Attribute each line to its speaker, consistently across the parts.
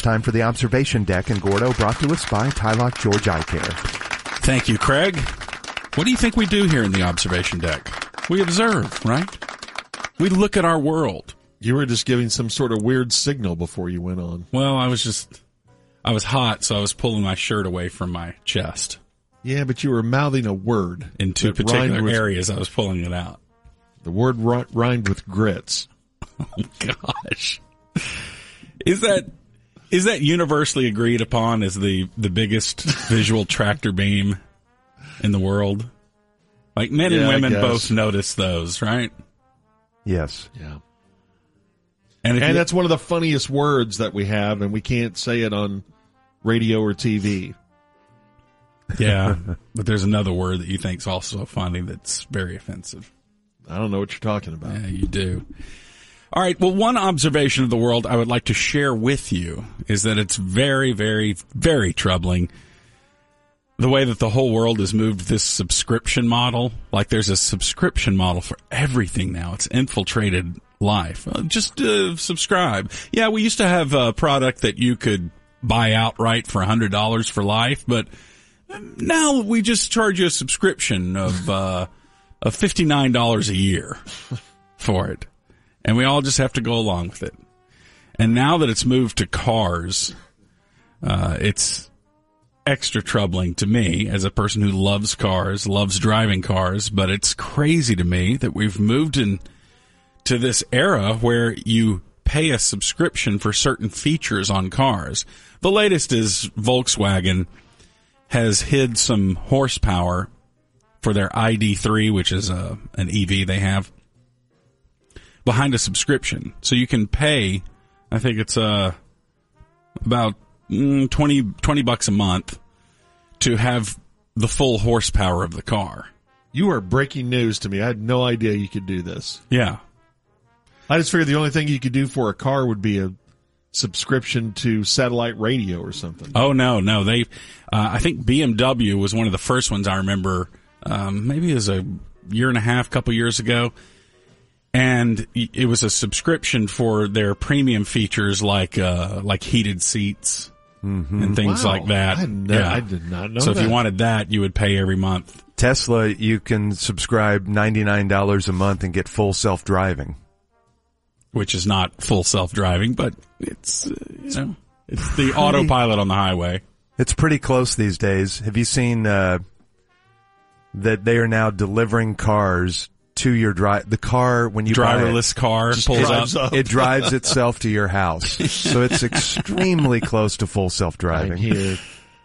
Speaker 1: time for the observation deck in Gordo, brought to us by Tylock George Eye Care.
Speaker 2: Thank you, Craig. What do you think we do here in the observation deck? We observe, right? We look at our world.
Speaker 3: You were just giving some sort of weird signal before you went on.
Speaker 2: Well, I was hot, so I was pulling my shirt away from my chest.
Speaker 3: Yeah, but you were mouthing a word.
Speaker 2: In two particular areas, I was pulling it out.
Speaker 3: The word rhymed with grits.
Speaker 2: Oh, gosh. Is that universally agreed upon as the biggest visual tractor beam in the world? Like, men and women both notice those, right?
Speaker 1: Yes.
Speaker 3: Yeah.
Speaker 2: And
Speaker 3: that's one of the funniest words that we have, and we can't say it on radio or TV.
Speaker 2: Yeah, but there's another word that you think is also funny that's very offensive.
Speaker 3: I don't know what you're talking about.
Speaker 2: Yeah, you do. All right, well, one observation of the world I would like to share with you is that it's very, very, very troubling the way that the whole world has moved this subscription model. Like, there's a subscription model for everything now. It's infiltrated life. Just subscribe. Yeah, we used to have a product that you could buy outright for $100 for life, but now we just charge you a subscription of $59 a year for it. And we all just have to go along with it. And now that it's moved to cars, it's extra troubling to me as a person who loves cars, loves driving cars, but it's crazy to me that we've moved into this era where you pay a subscription for certain features on cars. The latest is Volkswagen has hid some horsepower for their ID3, which is an EV they have, behind a subscription. So you can pay, I think it's about $20 a month to have the full horsepower of the car.
Speaker 3: You are breaking news to me. I had no idea you could do this.
Speaker 2: Yeah.
Speaker 3: I just figured the only thing you could do for a car would be a subscription to satellite radio or something.
Speaker 2: Oh, no. They, I think BMW was one of the first ones I remember, maybe it was a year and a half, couple years ago. And it was a subscription for their premium features like heated seats and things like that.
Speaker 3: I did not know that.
Speaker 2: So if you wanted that, you would pay every month.
Speaker 1: Tesla, you can subscribe $99 a month and get full self-driving.
Speaker 2: Which is not full self-driving, but it's it's the autopilot on the highway.
Speaker 1: It's pretty close these days. Have you seen that they are now delivering cars to your the car when you
Speaker 2: driverless car pulls up.
Speaker 1: It drives itself to your house. So it's extremely close to full self-driving.
Speaker 3: Here.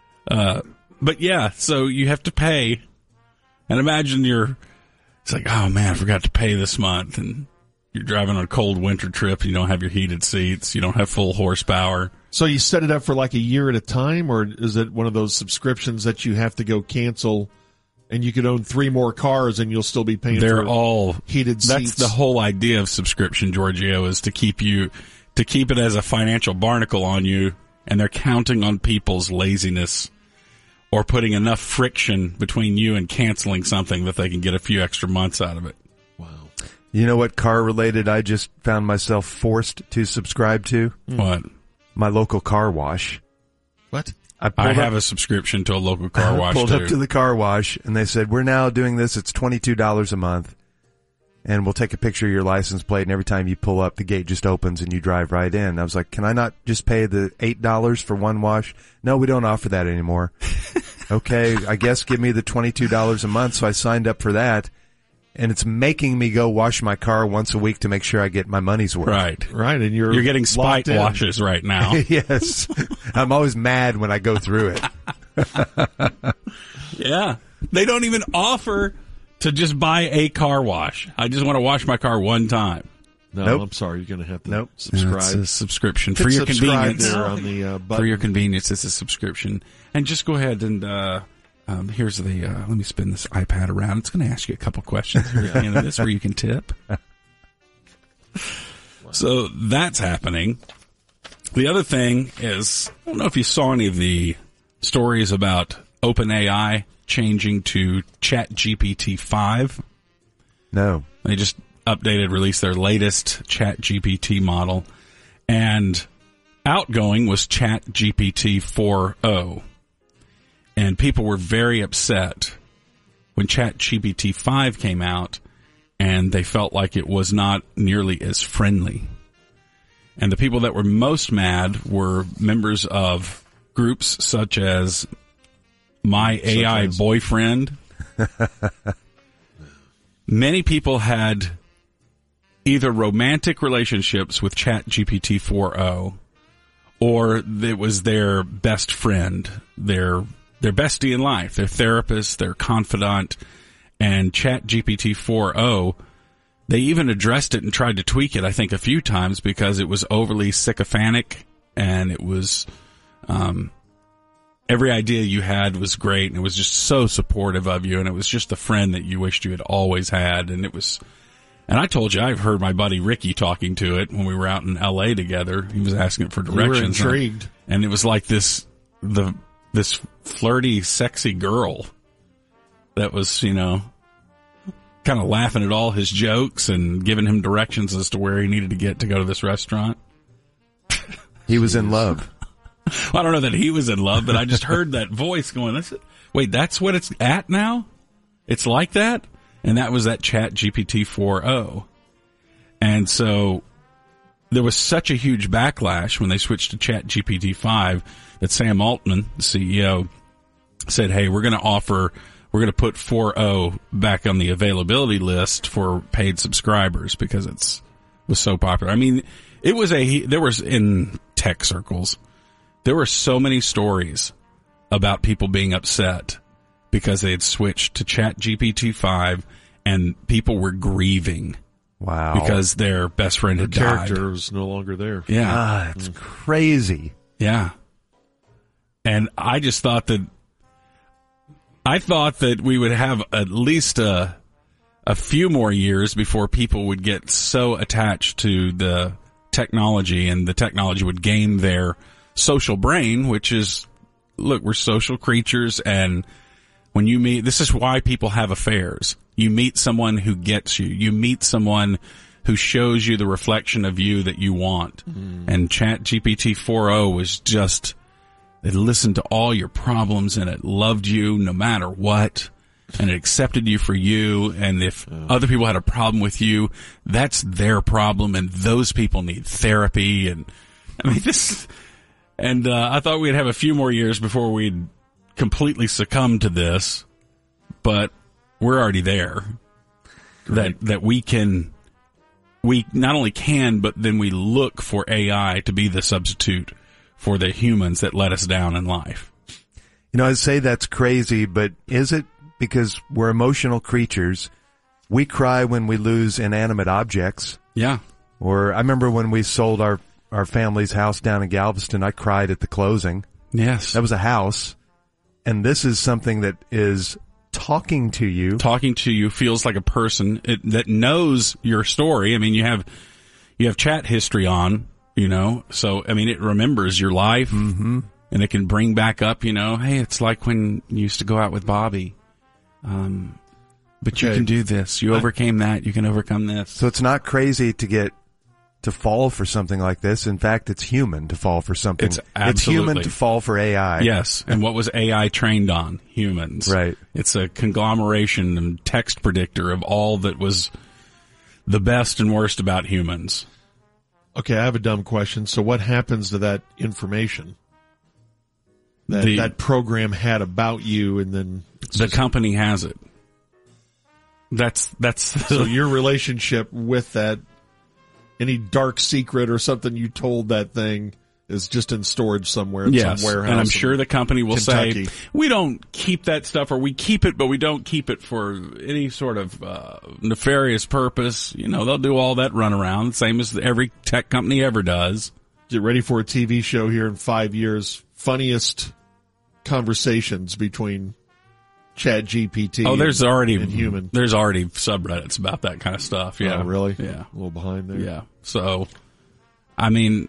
Speaker 2: But yeah, so you have to pay. And imagine it's like, oh man, I forgot to pay this month, and you're driving on a cold winter trip, you don't have your heated seats, you don't have full horsepower.
Speaker 3: So you set it up for like a year at a time, or is it one of those subscriptions that you have to go cancel and you could own 3 more cars and you'll still be paying
Speaker 2: They're
Speaker 3: for
Speaker 2: all
Speaker 3: heated seats?
Speaker 2: That's the whole idea of subscription, Giorgio, is to keep it as a financial barnacle on you, and they're counting on people's laziness or putting enough friction between you and canceling something that they can get a few extra months out of it.
Speaker 1: You know what car-related I just found myself forced to subscribe to?
Speaker 2: What?
Speaker 1: My local car wash.
Speaker 3: What?
Speaker 2: I have a subscription to a local car wash,
Speaker 1: pulled
Speaker 2: too.
Speaker 1: up to the car wash, and they said, we're now doing this. It's $22 a month, and we'll take a picture of your license plate, and every time you pull up, the gate just opens, and you drive right in. I was like, can I not just pay the $8 for one wash? No, we don't offer that anymore. Okay, I guess give me the $22 a month, so I signed up for that. And it's making me go wash my car once a week to make sure I get my money's worth.
Speaker 3: Right. And you're
Speaker 2: getting spite washes right now.
Speaker 1: Yes. I'm always mad when I go through it.
Speaker 2: Yeah. They don't even offer to just buy a car wash. I just want to wash my car one time.
Speaker 3: No,
Speaker 1: nope.
Speaker 3: I'm sorry. You're going to have to subscribe.
Speaker 2: It's a subscription. For your convenience.
Speaker 3: There on the button.
Speaker 2: For your convenience, it's a subscription. And just go ahead and here's the let me spin this iPad around. It's going to ask you a couple questions here at the end of this where you can tip. So that's happening. The other thing is, I don't know if you saw any of the stories about OpenAI changing to ChatGPT 5.
Speaker 1: No.
Speaker 2: They just released their latest ChatGPT model. And outgoing was ChatGPT 4.0. And people were very upset when ChatGPT 5 came out, and they felt like it was not nearly as friendly. And the people that were most mad were members of groups such as My AI Boyfriend. Many people had either romantic relationships with ChatGPT 4.0, or it was their best friend, their bestie in life, their therapist, their confidant. And ChatGPT 4.0, they even addressed it and tried to tweak it, I think, a few times because it was overly sycophantic, and it was every idea you had was great, and it was just so supportive of you, and it was just the friend that you wished you had always had. And it was, and I told you, I've heard my buddy Ricky talking to it when we were out in LA together. He was asking it for directions.
Speaker 3: You were intrigued.
Speaker 2: And it was like this flirty, sexy girl that was, you know, kind of laughing at all his jokes and giving him directions as to where he needed to get to go to this restaurant.
Speaker 1: He was in love.
Speaker 2: Well, I don't know that he was in love, but I just heard that voice going, wait, that's what it's at now? It's like that? And that was that ChatGPT 4.0. And so there was such a huge backlash when they switched to ChatGPT 5 that Sam Altman, the CEO, said, hey, we're going to put 4.0 back on the availability list for paid subscribers because was so popular. I mean, there was in tech circles, there were so many stories about people being upset because they had switched to ChatGPT 5 and people were grieving.
Speaker 1: Wow.
Speaker 2: Because their best friend had died.
Speaker 3: The character was no longer there.
Speaker 2: Yeah.
Speaker 1: That's crazy.
Speaker 2: Yeah. And I just thought that we would have at least a few more years before people would get so attached to the technology and the technology would game their social brain, which is, look, we're social creatures, and when you meet, this is why people have affairs. You meet someone who gets you. You meet someone who shows you the reflection of you that you want. And ChatGPT 4.0 was just, it listened to all your problems and it loved you no matter what. And it accepted you for you. And if other people had a problem with you, that's their problem. And those people need therapy. And I mean, I thought we'd have a few more years before we'd completely succumb to this, but we're already there. That we not only can, but then we look for AI to be the substitute for the humans that let us down in life.
Speaker 1: You know, I'd say that's crazy, but is it because we're emotional creatures? We cry when we lose inanimate objects.
Speaker 2: Yeah.
Speaker 1: Or I remember when we sold our family's house down in Galveston, I cried at the closing.
Speaker 2: Yes.
Speaker 1: That was a house. And this is something that is talking to you.
Speaker 2: Talking to you, feels like a person that knows your story. I mean, you have chat history on, you know, so, I mean, it remembers your life, and it can bring back up, you know, hey, it's like when you used to go out with Bobby. But you can do this. You overcame that. You can overcome this.
Speaker 1: So it's not crazy to fall for something like this. In fact, it's human to fall for something. It's human to fall for AI.
Speaker 2: Yes. And what was AI trained on? Humans.
Speaker 1: Right.
Speaker 2: It's a conglomeration and text predictor of all that was the best and worst about humans.
Speaker 3: Okay, I have a dumb question. So what happens to that information that program had about you, and then
Speaker 2: the company has it? That's
Speaker 3: so your relationship with that, any dark secret or something you told that thing is just in storage somewhere in some warehouse.
Speaker 2: And I'm sure the company will
Speaker 3: Kentucky.
Speaker 2: say, we don't keep that stuff, or we keep it, but we don't keep it for any sort of nefarious purpose. You know, they'll do all that runaround, same as every tech company ever does.
Speaker 3: Get ready for a TV show here in 5 years. Funniest conversations between ChatGPT and human.
Speaker 2: There's already subreddits about that kind of stuff. Yeah.
Speaker 3: Oh, really?
Speaker 2: Yeah.
Speaker 3: A little behind there.
Speaker 2: Yeah. So, I mean,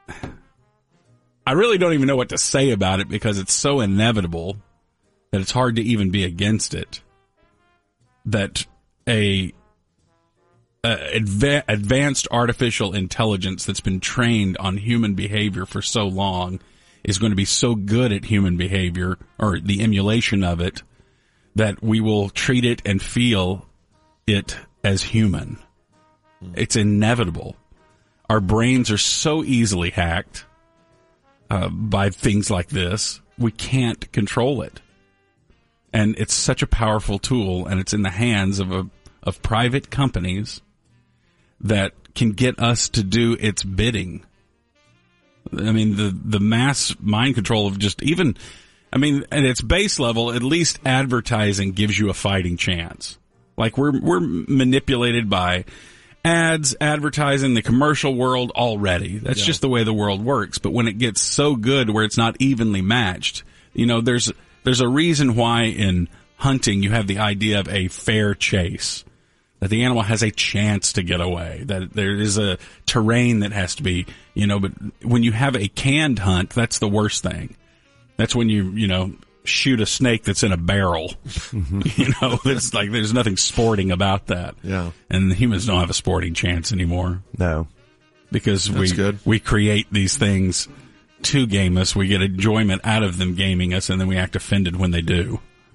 Speaker 2: I really don't even know what to say about it because it's so inevitable that it's hard to even be against it. That a advanced artificial intelligence that's been trained on human behavior for so long is going to be so good at human behavior, or the emulation of it, that we will treat it and feel it as human. It's inevitable. Our brains are so easily hacked by things like this, we can't control it. And it's such a powerful tool, and it's in the hands of private companies that can get us to do its bidding. I mean, the mass mind control of just even, I mean, at its base level, at least advertising gives you a fighting chance. Like we're manipulated by ads, advertising, the commercial world already. That's just the way the world works. But when it gets so good where it's not evenly matched, you know, there's a reason why in hunting you have the idea of a fair chase. That the animal has a chance to get away, that there is a terrain that has to be, you know, but when you have a canned hunt, that's the worst thing. That's when you know, shoot a snake that's in a barrel. You know, it's like there's nothing sporting about that.
Speaker 3: Yeah.
Speaker 2: And the humans don't have a sporting chance anymore.
Speaker 1: No.
Speaker 2: Because
Speaker 3: That's
Speaker 2: we create these things to game us, we get enjoyment out of them gaming us, and then we act offended when they do.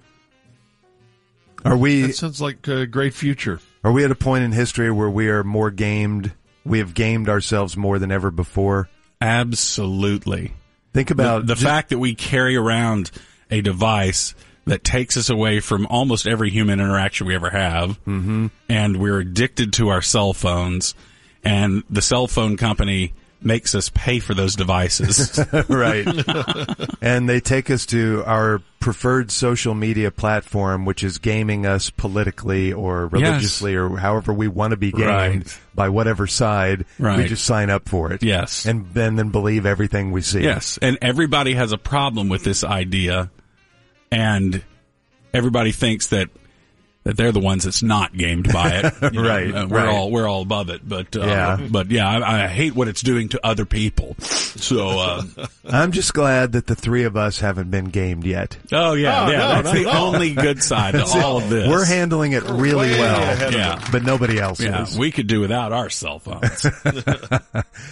Speaker 3: That sounds like a great future.
Speaker 1: Are we at a point in history where we are more gamed? We have gamed ourselves more than ever before?
Speaker 2: Absolutely.
Speaker 1: Think about
Speaker 2: the fact that we carry around a device that takes us away from almost every human interaction we ever have, and we're addicted to our cell phones, and the cell phone company makes us pay for those devices.
Speaker 1: Right. And they take us to our preferred social media platform, which is gaming us politically or religiously or however we want to be gamed by whatever side.
Speaker 2: Right.
Speaker 1: We just sign up for it.
Speaker 2: Yes.
Speaker 1: And then believe everything we see.
Speaker 2: Yes. And everybody has a problem with this idea, and everybody thinks that they're the ones that's not gamed by it. You know,
Speaker 1: Right.
Speaker 2: We're all above it, but I hate what it's doing to other people. So
Speaker 1: I'm just glad that the three of us haven't been gamed yet.
Speaker 2: That's the only good side to all of this.
Speaker 1: We're handling it really well,
Speaker 2: yeah,
Speaker 1: but nobody else is.
Speaker 2: We could do without our cell phones.